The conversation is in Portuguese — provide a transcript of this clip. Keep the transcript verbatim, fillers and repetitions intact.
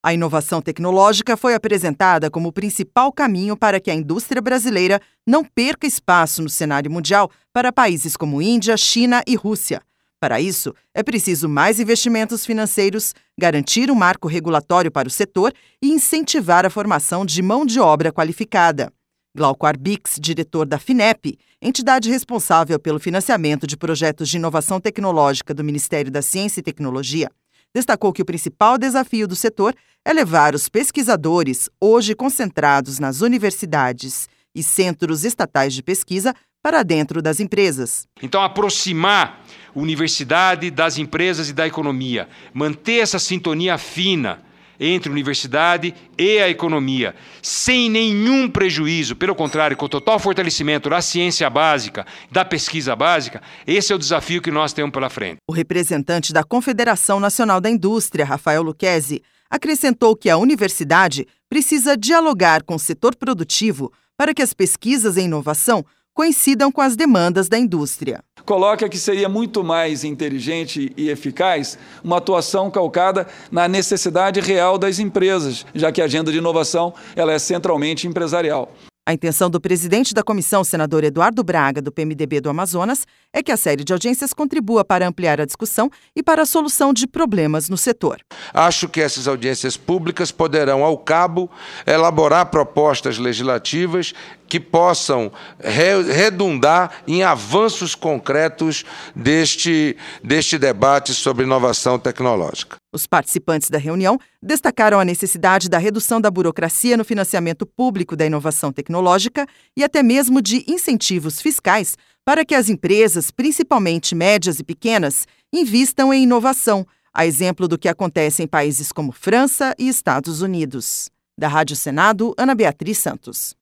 A inovação tecnológica foi apresentada como o principal caminho para que a indústria brasileira não perca espaço no cenário mundial para países como Índia, China e Rússia. Para isso, é preciso mais investimentos financeiros, garantir um marco regulatório para o setor e incentivar a formação de mão de obra qualificada. Glauco Arbix, diretor da FINEP, entidade responsável pelo financiamento de projetos de inovação tecnológica do Ministério da Ciência e Tecnologia, destacou que o principal desafio do setor é levar os pesquisadores, hoje concentrados nas universidades e centros estatais de pesquisa, para dentro das empresas. Então, aproximar a universidade das empresas e da economia, manter essa sintonia fina entre a universidade e a economia, sem nenhum prejuízo, pelo contrário, com total fortalecimento da ciência básica, da pesquisa básica, esse é o desafio que nós temos pela frente. O representante da Confederação Nacional da Indústria, Rafael Lucchesi, acrescentou que a universidade precisa dialogar com o setor produtivo para que as pesquisas em inovação coincidam com as demandas da indústria. Coloca que seria muito mais inteligente e eficaz uma atuação calcada na necessidade real das empresas, já que a agenda de inovação ela é centralmente empresarial. A intenção do presidente da comissão, senador Eduardo Braga, do P M D B do Amazonas, é que a série de audiências contribua para ampliar a discussão e para a solução de problemas no setor. Acho que essas audiências públicas poderão, ao cabo, elaborar propostas legislativas que possam re- redundar em avanços concretos deste, deste debate sobre inovação tecnológica. Os participantes da reunião destacaram a necessidade da redução da burocracia no financiamento público da inovação tecnológica e até mesmo de incentivos fiscais para que as empresas, principalmente médias e pequenas, invistam em inovação, a exemplo do que acontece em países como França e Estados Unidos. Da Rádio Senado, Ana Beatriz Santos.